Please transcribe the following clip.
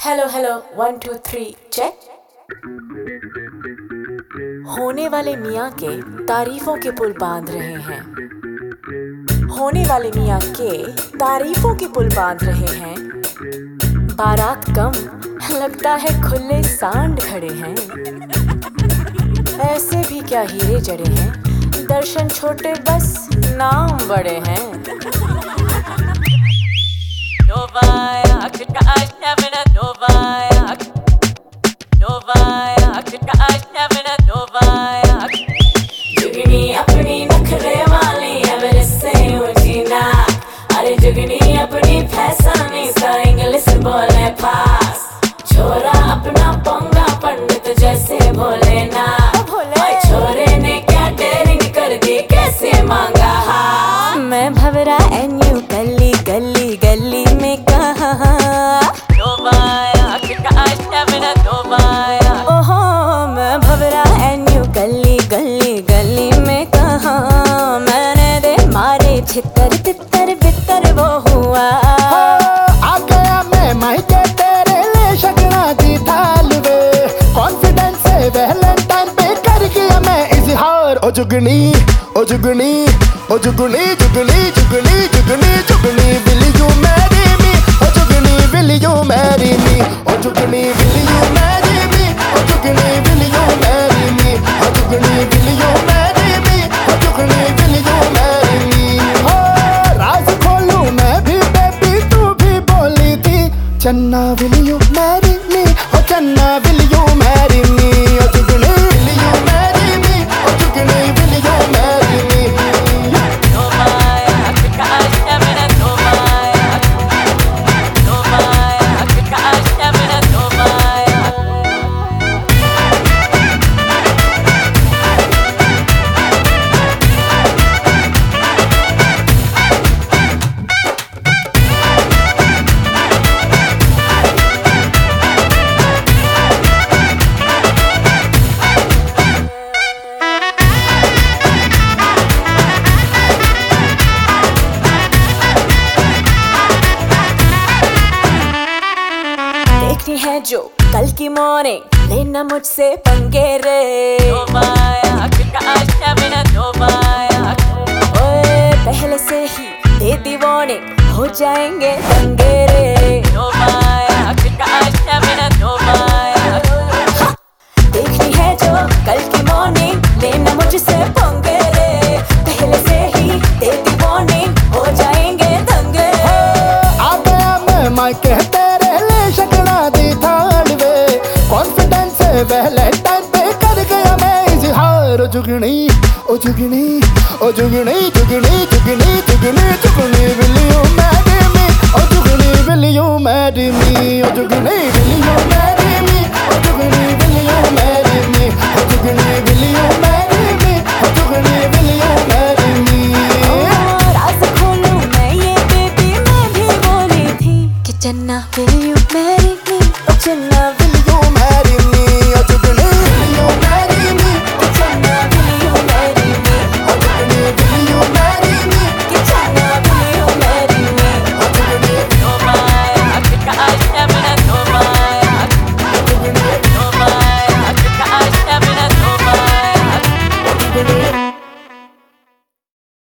Hello hello 1 2 3 check. होने वाले मियाँ के तारीफों के पुल बांध रहे हैं। होने वाले मियाँ के तारीफों के पुल बांध रहे हैं। बारात कम लगता है खुले सांड खड़े हैं। ऐसे भी क्या हीरे जड़े हैं, दर्शन छोटे बस नाम बड़े हैं। जुगनी अपनी नखरे वाली एवरेस्ट से ऊंची ना, अरे जुगनी अपनी फैसानी सा इंग्लिश बोले पास। छोरा अपना पोंगा पंडित जैसे बोले ना, और छोरे ने क्या डेयरिंग कर दी, कैसे मांगा हाँ। मैं भवरा एन्यू गली गली गली में कहा, ओहो मैं भवरा एन्यू गली गली गली में कहा। मैंने दे मारे छितर तितर बितर वो हुआ। आ गया मैं मायके तेरे ले शगना दी थाल वे, कॉन्फिडेंस से वैलेंटाइन पे कर गया मैं इजहार। ओ जुगनी ओ जुगनी ओ जुगनी जुगनी जुगनी जुगनी जुगनी विल यू मैरी मी, ओ जुगनी विल यू मैरी मी, ओ जुगनी विल यू मैरी मी, ओ जुगनी विल यू मैरी मी, ओ जुगनी विल यू मैरी मी, ओ जुगनी विल यू मैरी मी। हो राज खोलूं मैं भी बेबी, तू भी बोली थी चन्ना विल यू मैरी मी, ओ चन्ना विल यू मैरी मी, ओ जुगनी विल यू मैरी मी, ओ जुगनी विल यू मैरी मी। देखनी है जो कल की मॉर्निंग, लेना मुझसे पंगे रे। ओए पहले से ही दे दी वार्निंग, हो जाएंगे दंगे रे। देखनी है जो कल की मॉर्निंग, लेना मुझसे पंगे रे। पहले से ही दे दी वार्निंग, हो जाएंगे दंगे रे। आ गया मैं मायके तेरे ले शगना दी थाल वे, कॉन्फिडेंस से वैलेंटाइन पे कर गया मैं इजहार। ओ जुगनी ओ जुगनी ओ जुगनी जुगनी जुगनी जुगनी जुगनी विल यू मैरी मी, ओ जुगनी विल यू मैरी मी, ओ जुगनी विल यू मैरी मी, ओ जुगनी विल यू मैरी मी, ओ जुगनी विल यू मैरी मी, ओ जुगनी विल यू मैरी मी। राज खोलूं मैं ये बेबी, मैं भी बोली थी कि चन्ना विल यू मैरी मी, ओ चन्ना